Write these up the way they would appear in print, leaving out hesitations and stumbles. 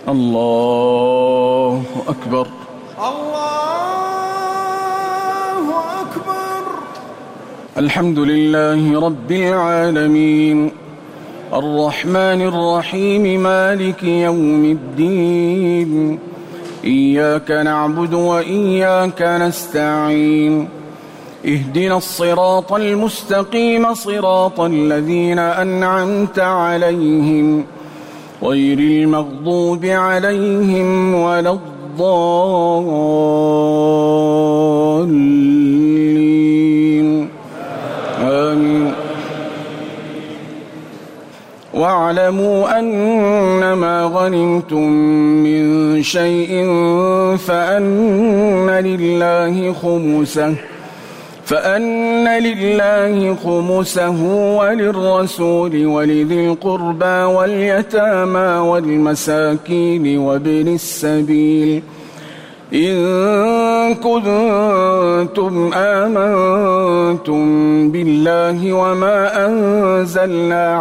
الله أكبر. الله أكبر. الحمد لله رب العالمين الرحمن الرحيم مالك يوم الدين إياك نعبد وإياك نستعين اهدنا الصراط المستقيم صراط الذين أنعمت عليهم غير المغضوب عليهم ولا الضالين آمين. واعلموا أنما غنمتم من شيء فأن لله خمسه وللرسول ولذي القربى واليتامى والمساكين وابن السبيل إن كنتم آمنتم بالله وما أنزلنا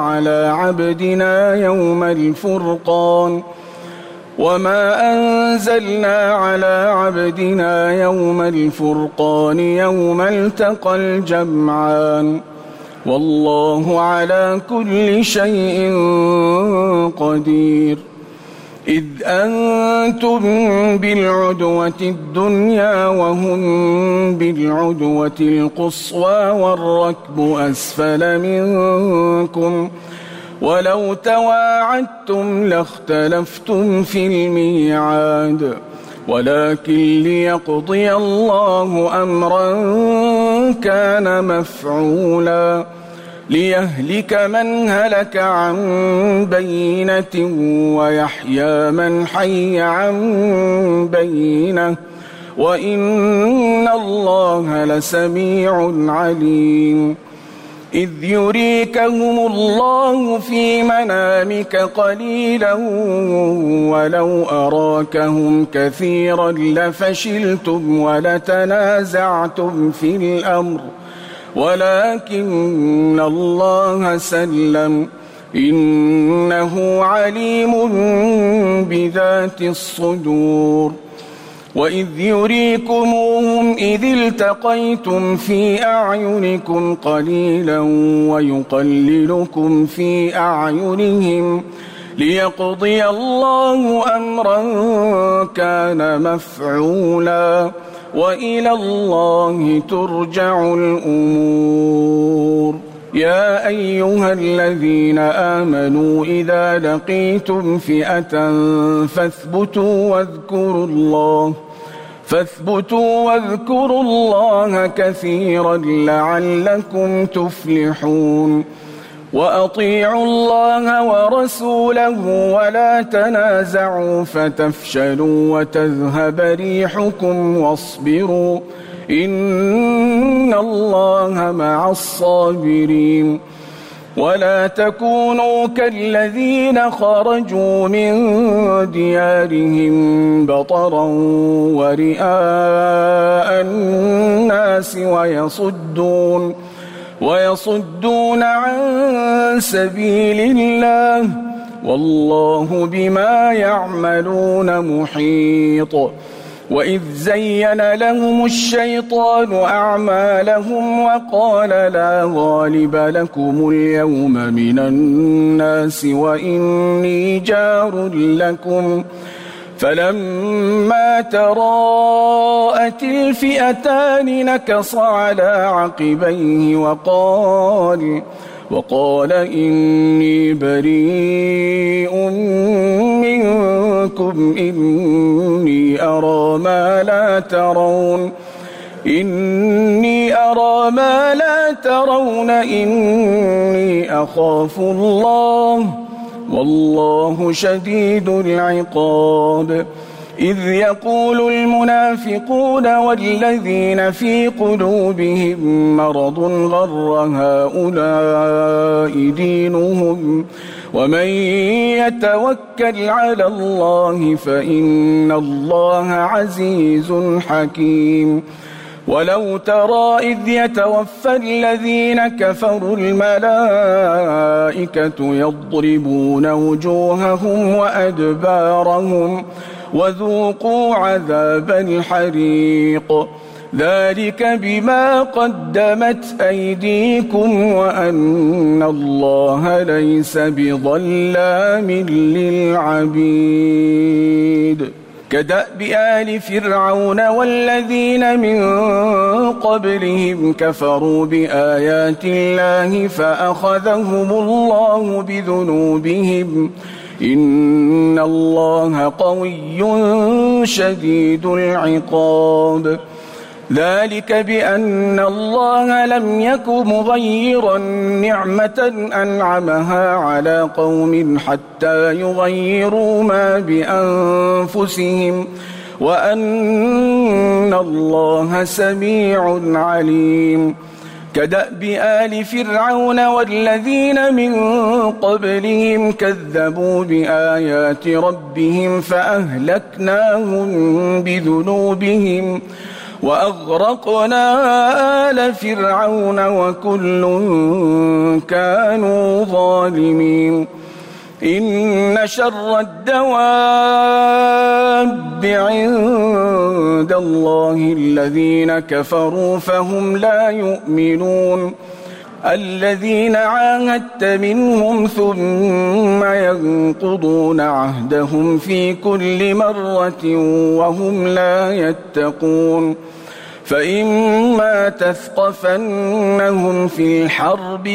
على عبدنا يوم الفرقان يوم التقى الجمعان والله على كل شيء قدير. إذ أنتم بالعدوة الدنيا وهم بالعدوة القصوى والركب أسفل منكم ولو تواعدتم لاختلفتم في الميعاد ولكن ليقضي الله أمرا كان مفعولا ليهلك من هلك عن بينة ويحيى من حي عن بينة وإن الله لسميع عليم. إذ يريكهم الله في منامك قليلا ولو أراكهم كثيرا لفشلتم ولتنازعتم في الأمر ولكن الله سلم إنه عليم بذات الصدور. وإذ يريكموهم إذ التقيتم في أعينكم قليلا ويقللكم في أعينهم ليقضي الله أمرا كان مفعولا وإلى الله ترجع الأمور. يا أيها الذين آمنوا إذا لقيتم فئة فاثبتوا واذكروا الله كثيرا لعلكم تفلحون. وأطيعوا الله ورسوله ولا تنازعوا فتفشلوا وتذهب ريحكم واصبروا إن الله مع الصابرين. ولا تكونوا كالذين خرجوا من ديارهم بطرا ورئاء الناس ويصدون عن سبيل الله والله بما يعملون محيط. وإذ زين لهم الشيطان أعمالهم وقال لا غالب لكم اليوم من الناس وإني جار لكم فلما تراءت الفئتان نكص على عقبيه وقال إني بريء منكم إني أرى ما لا ترون إني أخاف الله والله شديد العقاب. إذ يقول المنافقون والذين في قلوبهم مرض غر هؤلاء دينهم ومن يتوكل على الله فإن الله عزيز حكيم. ولو ترى إذ يتوفى الذين كفروا الملائكة يضربون وجوههم وأدبارهم وذوقوا عذاب الحريق ذلك بما قدمت أيديكم وأن الله ليس بظلام للعبيد كدأب آل فرعون والذين من قبلهم كفروا بآيات الله فأخذهم الله بذنوبهم إن الله قوي شديد العقاب ذلك بأن الله لم يك مغيرا نعمة أنعمها على قوم حتى يغيروا ما بأنفسهم وأن الله سميع عليم كدأب آل فرعون والذين من قبلهم كذبوا بآيات ربهم فأهلكناهم بذنوبهم وأغرقنا آل فرعون وكل كانوا ظالمين إن شر الدواب عند الله الذين كفروا فهم لا يؤمنون الذين عاهدت منهم ثم ينقضون عهدهم في كل مرة وهم لا يتقون فإما تثقفنهم في الحرب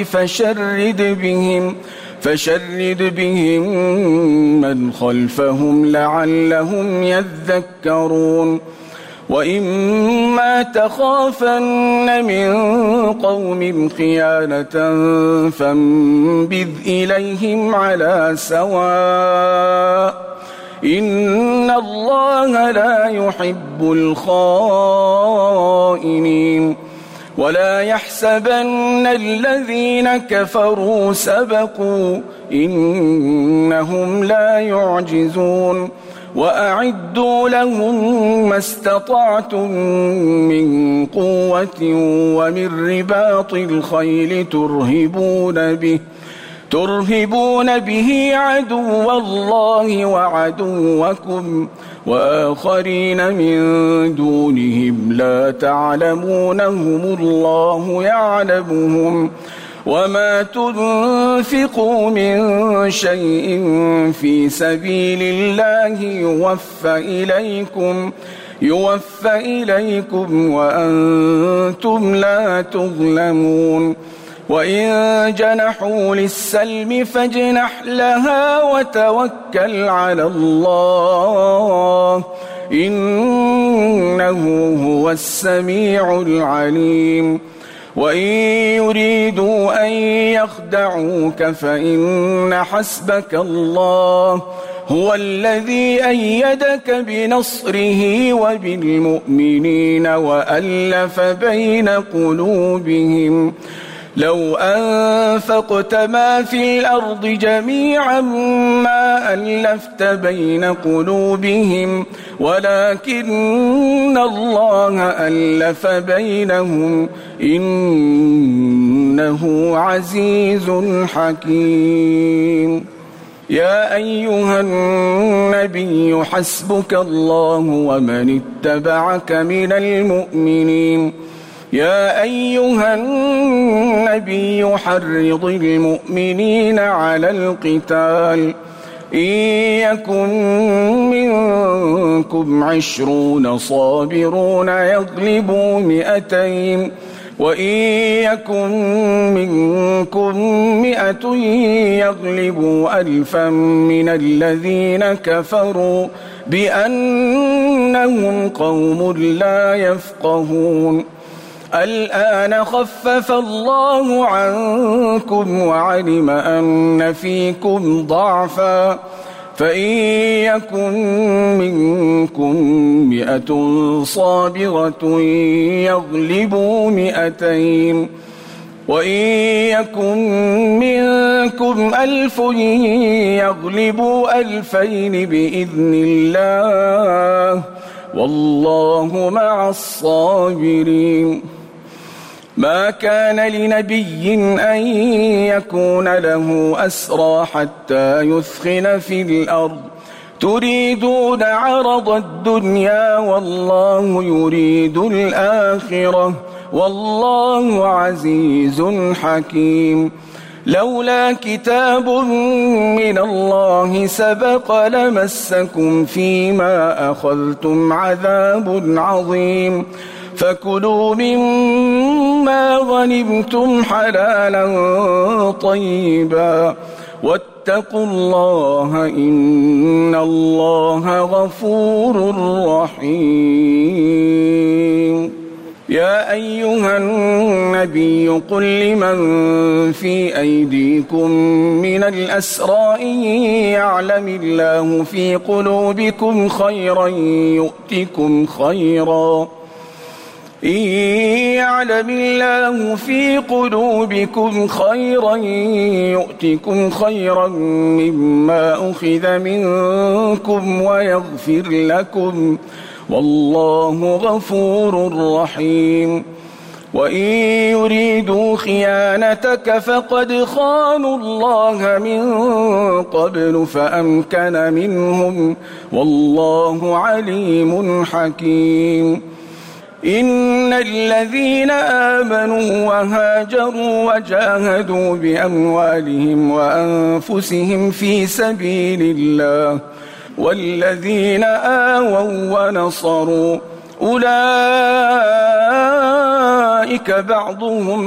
فشرد بهم من خلفهم لعلهم يذكرون وإما تخافن من قوم خيانة فانبذ إليهم على سواء إن الله لا يحب الخائنين ولا يحسبن الذين كفروا سبقوا إنهم لا يعجزون وأعدوا لهم ما استطعتم من قوة ومن رباط الخيل ترهبون به عدو الله وعدوكم وآخرين من دونهم لا تعلمونهم الله يعلمهم وما تنفقوا من شيء في سبيل الله يوفى إليكم وأنتم لا تظلمون وإن جنحوا للسلم فاجنح لها وتوكل على الله إنه هو السميع العليم وإن يريدوا أن يخدعوك فإن حسبك الله هو الذي أيدك بنصره وبالمؤمنين وألف بين قلوبهم لو أنفقت ما في الأرض جميعا ما ألفت بين قلوبهم ولكن الله ألف بينهم إنه عزيز حكيم يا أيها النبي حسبك الله ومن اتبعك من المؤمنين يا أيها النبي حرض المؤمنين على القتال إن يكن منكم 20 صابرون يغلبوا 200 وإن يكن منكم 100 يغلبوا 1000 من الذين كفروا بأنهم قوم لا يفقهون الآن خفف الله عنكم وعلم أن فيكم ضعفا فإن يكن منكم 100 صابرة يغلبوا 200 وإن يكن منكم 1000 يغلبوا 2000 بإذن الله والله مع الصابرين. ما كان لنبي أن يكون له أسرى حتى يثخن في الأرض تريدون عرض الدنيا والله يريد الآخرة والله عزيز حكيم. لولا كتاب من الله سبق لمسكم فيما أخذتم عذاب عظيم. فكلوا مما غنمتم حلالا طيبا واتقوا الله إن الله غفور رحيم. يا أيها النبي قل لمن في أيديكم من الأسرى إن يعلم الله في قلوبكم خيرا يؤتكم خيرا إن يعلم الله في قلوبكم خيرا يؤتكم خيرا مما أخذ منكم ويغفر لكم والله غفور رحيم. وإن يريدوا خيانتك فقد خانوا الله من قبل فأمكن منهم والله عليم حكيم. إن الذين آمنوا وهاجروا وجاهدوا بأموالهم وأنفسهم في سبيل الله والذين آووا ونصروا أولئك بعضهم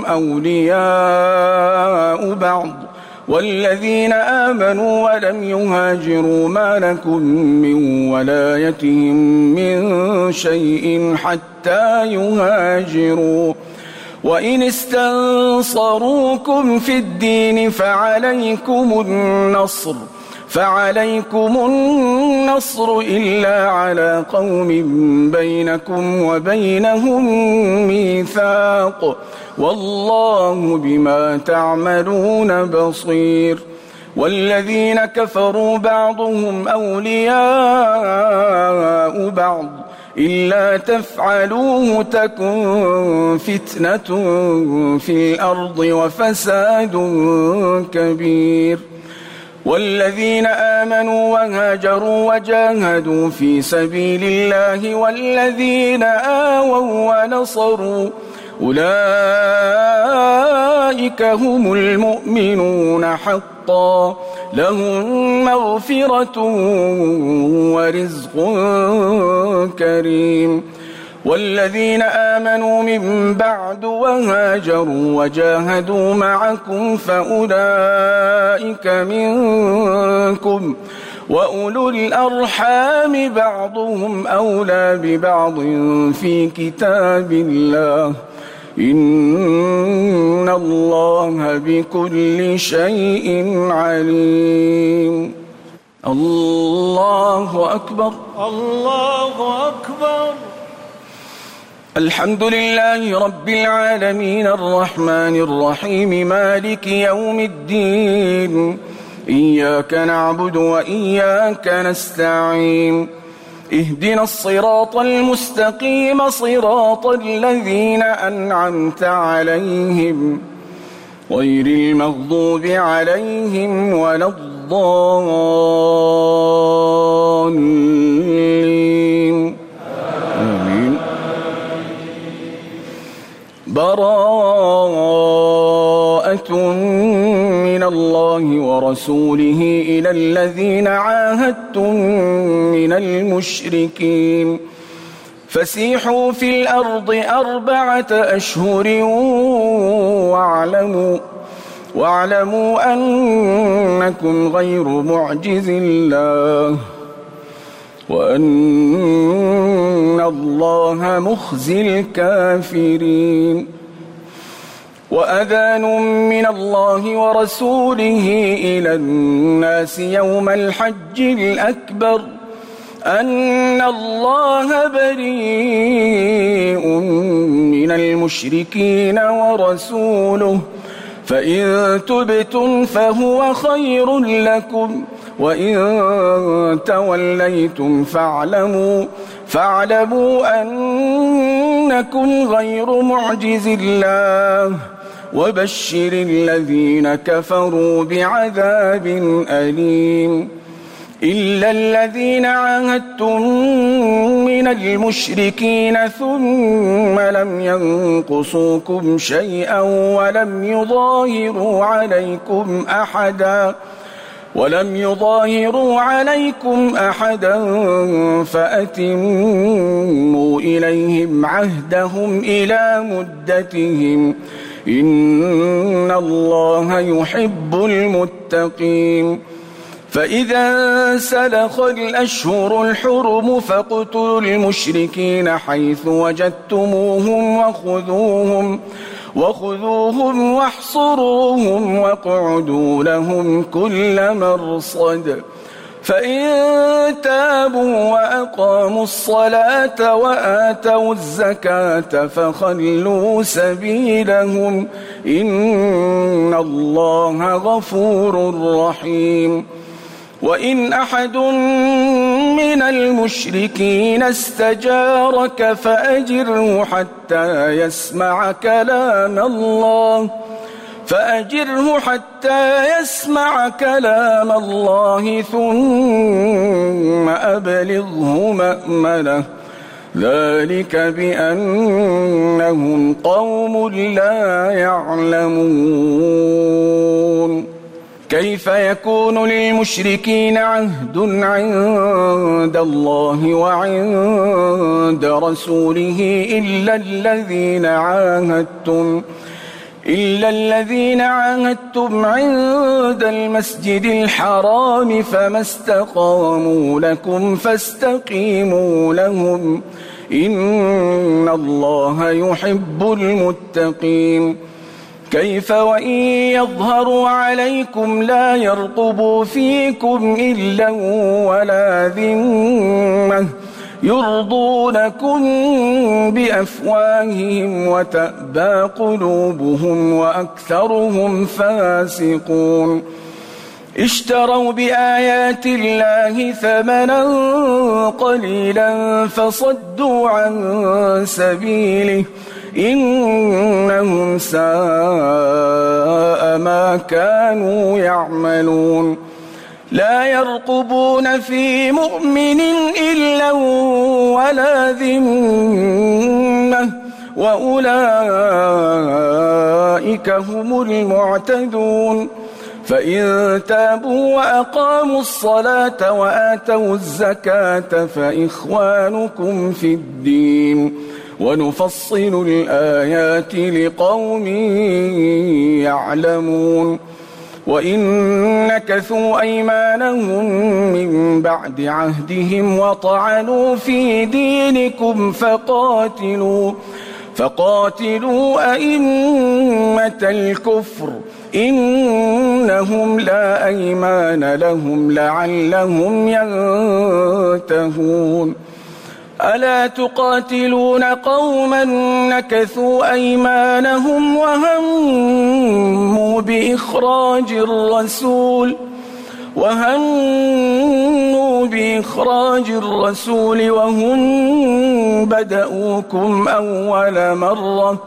أولياء بعض والذين آمنوا ولم يهاجروا ما لكم من ولايتهم من شيء حتى يهاجروا وإن استنصروكم في الدين فعليكم النصر إلا على قوم بينكم وبينهم ميثاق والله بما تعملون بصير. والذين كفروا بعضهم أولياء بعض إلا تفعلوه تكن فتنة في الأرض وفساد كبير. والذين آمنوا وهاجروا وجاهدوا في سبيل الله والذين آووا ونصروا أولئك هم المؤمنون حقا لهم مغفرة ورزق كريم. والذين آمنوا من بعد وهاجروا وجاهدوا معكم فأولئك منكم وأولو الأرحام بعضهم أولى ببعض في كتاب الله إن الله بكل شيء عليم. الله أكبر الله أكبر. الحمد لله رب العالمين الرحمن الرحيم مالك يوم الدين إياك نعبد وإياك نستعين اهدنا الصراط المستقيم صراط الذين أنعمت عليهم غير المغضوب عليهم ولا الضالين آمين. براءة من الله ورسوله إلى الذين عاهدتم من المشركين فسيحوا في الأرض 4 أشهر واعلموا أنكم غير معجز الله وأن الله مخزي الكافرين. وأذان من الله ورسوله إلى الناس يوم الحج الأكبر أن الله بريء من المشركين ورسوله فإن تبتم فهو خير لكم وإن توليتم فاعلموا أنكم غير معجز الله وبشر الذين كفروا بعذاب أليم إلا الذين عاهدتم من المشركين ثم لم ينقصوكم شيئا ولم يظاهروا عليكم أحدا فأتموا إليهم عهدهم إلى مدتهم إن الله يحب المتقين فإذا سلخ الأشهر الحرم فاقتلوا المشركين حيث وجدتموهم وخذوهم واحصروهم واقعدوا لهم كل مرصد فإن تابوا وأقاموا الصلاة وآتوا الزكاة فخلوا سبيلهم إن الله غفور رحيم وإن أحد من المشركين استجارك فأجره حتى يسمع كلام الله ثم أبلغه مأمنه ذلك بأنهم قوم لا يعلمون كيف يكون للمشركين عهد عند الله وعند رسوله إلا الذين عاهدتم عند المسجد الحرام فما استقاموا لكم فاستقيموا لهم إن الله يحب المتقين كيف وإن يظهروا عليكم لا يرقبوا فيكم إلا ولا ذمة يرضونكم بأفواههم وتأبى قلوبهم وأكثرهم فاسقون اشتروا بآيات الله ثمنا قليلا فصدوا عن سبيله إنهم ساء ما كانوا يعملون لا يرقبون في مؤمن إلا ولا ذمة وأولئك هم المعتدون فإن تابوا وأقاموا الصلاة وآتوا الزكاة فإخوانكم في الدين ونفصل الآيات لقوم يعلمون وإن نكثوا أيمانهم من بعد عهدهم وطعنوا في دينكم فقاتلوا أئمة الكفر إنهم لا أيمان لهم لعلهم ينتهون ألا تقاتلون قوما نكثوا أيمانهم وهموا بإخراج الرسول وهم بدأوكم أول مرة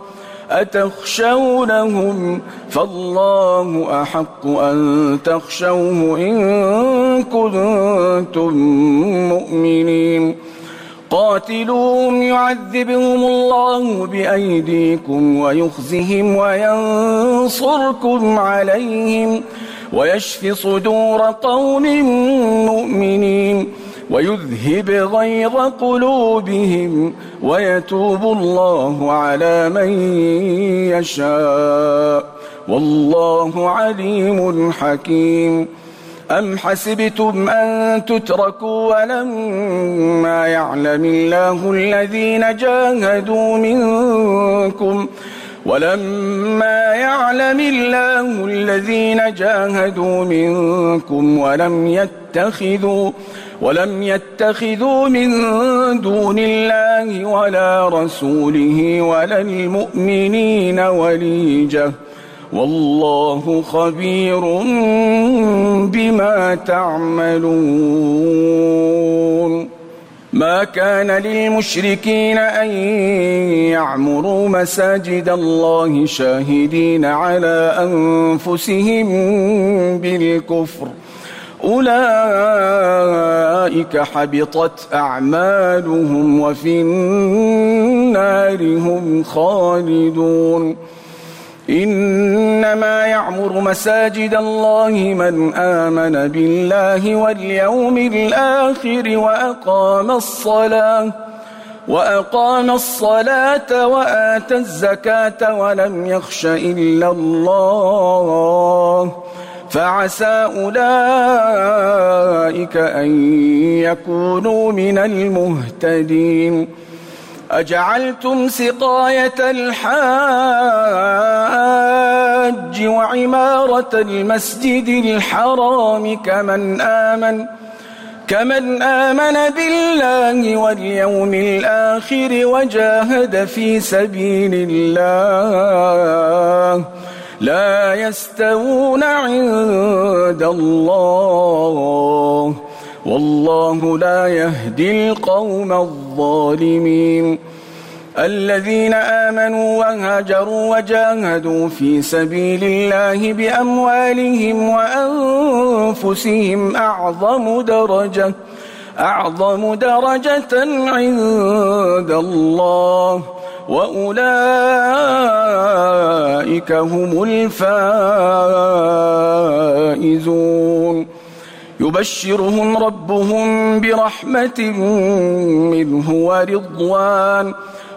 أتخشونهم فالله أحق أن تخشوه إن كنتم مؤمنين قاتلوهم يعذبهم الله بأيديكم ويخزهم وينصركم عليهم ويشف صدور قوم مؤمنين ويذهب غيظ قلوبهم ويتوب الله على من يشاء والله عليم حكيم أم حسبتم أن تتركوا ولما يعلم الله الذين جاهدوا منكم ولم يتخذوا من دون الله ولا رسوله ولا المؤمنين وليجة والله خبير بما تعملون. ما كان للمشركين أن يعمروا مساجد الله شاهدين على أنفسهم بالكفر، أولئك حبطت أعمالهم وفي النار هم خالدون. إنما يعمر مساجد الله من آمن بالله واليوم الآخر وأقام الصلاة وآتى الزكاة ولم يخش إلا الله، فعسى أولئك أن يكونوا من المهتدين. أجعلتم سقاية الحاج وعمارة المسجد الحرام كمن آمن بالله واليوم الآخر وجاهد في سبيل الله لا يستوون عند الله، والله لا يهدي القوم الظالمين. الذين آمنوا وهاجروا وجاهدوا في سبيل الله بأموالهم وأنفسهم أعظم درجة عند الله، وأولئك هم الفائزون. يبشرهم ربهم برحمة منه ورضوان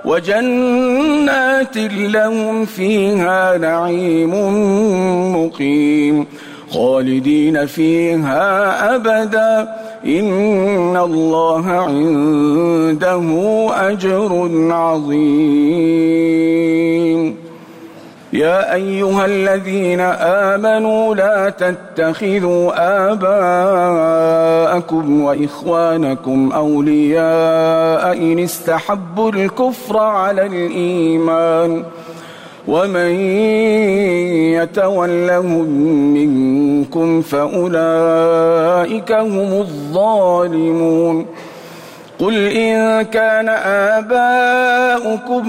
وجنات لهم فيها نعيم مقيم خالدين فيها أبدا، إن الله عنده أجر عظيم. يا أيها الذين آمنوا لا تتخذوا آباءكم وإخوانكم أولياء إن استحبوا الكفر على الإيمان، ومن يتولهم منكم فأولئك هم الظالمون. قل إن كان آباؤكم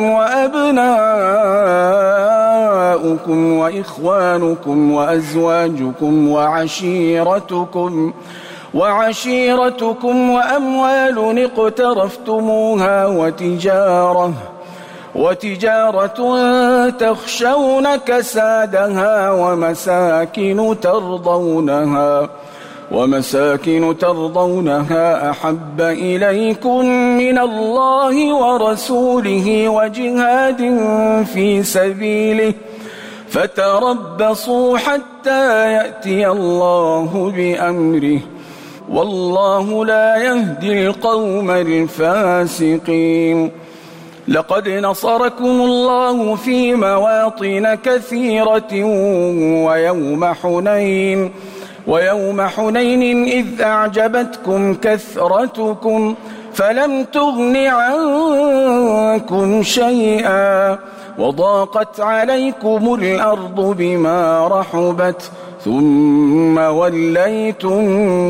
وأبناؤكم وإخوانكم وأزواجكم وعشيرتكم وأموال اقترفتموها وتجارة تخشون كسادها ومساكن ترضونها أحب إليكم من الله ورسوله وجهاد في سبيله فتربصوا حتى يأتي الله بأمره، والله لا يهدي القوم الفاسقين. لقد نصركم الله في مواطن كثيرة ويوم حنين إذ أعجبتكم كثرتكم فلم تغن عنكم شيئا وضاقت عليكم الأرض بما رحبت ثم وليتم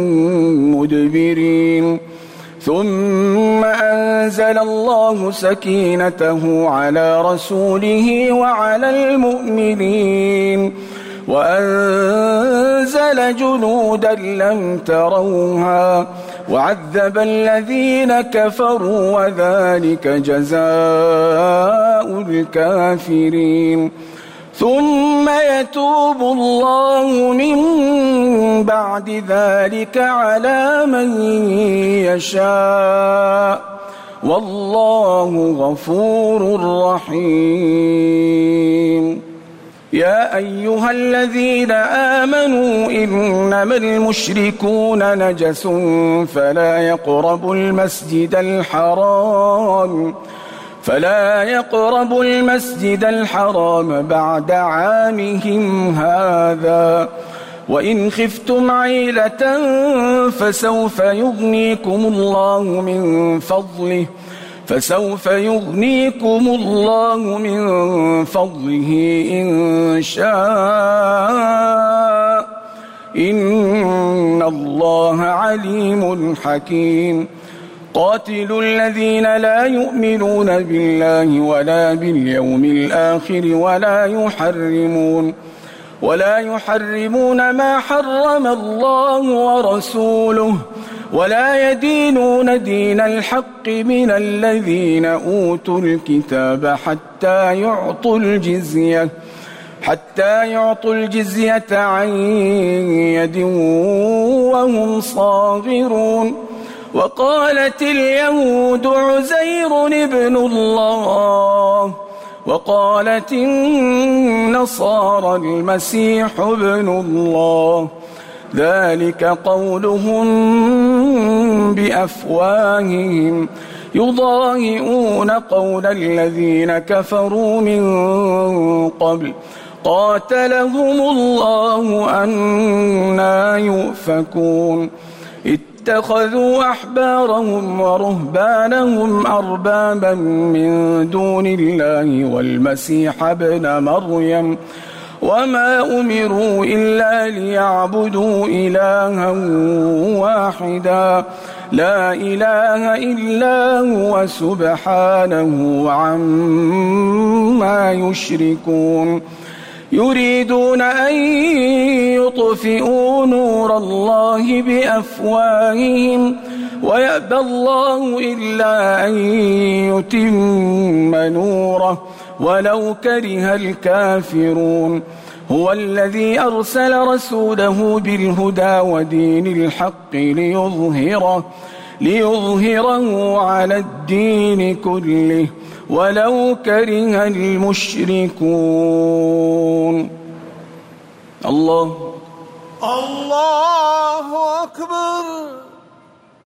مدبرين. ثم أنزل الله سكينته على رسوله وعلى المؤمنين وأنزل جنودا لم تروها وعذب الذين كفروا وذلك جزاء الكافرين. ثم يتوب الله من بعد ذلك على من يشاء والله غفور رحيم. يا أيها الذين آمنوا إنما المشركون نجس فلا يقربوا المسجد الحرام بعد عامهم هذا، وإن خفتم عيلة فسوف يغنيكم الله من فضله فسوف يغنيكم الله من فضله إن شاء إن الله عليم حكيم قاتلوا الذين لا يؤمنون بالله ولا باليوم الآخر ولا يحرمون ما حرم الله ورسوله ولا يدينون دين الحق من الذين أوتوا الكتاب حتى يعطوا الجزية عن يد وهم صاغرون وقالت اليهود عزير ابن الله وقالت النصارى المسيح ابن الله ذلك قولهم بأفواههم يضاهئون قول الذين كفروا من قبل قاتلهم الله أنى يؤفكون اتخذوا أحبارهم ورهبانهم أربابا من دون الله والمسيح ابن مريم وما أمروا إلا ليعبدوا إلها واحدا لا إله إلا هو سبحانه عما يشركون يريدون أن يطفئوا نور الله بأفواههم ويأبى الله إلا أن يتم نوره ولو كره الكافرون هو الذي أرسل رسوله بالهدى ودين الحق ليظهره على الدين كله ولو كره المشركون الله أكبر.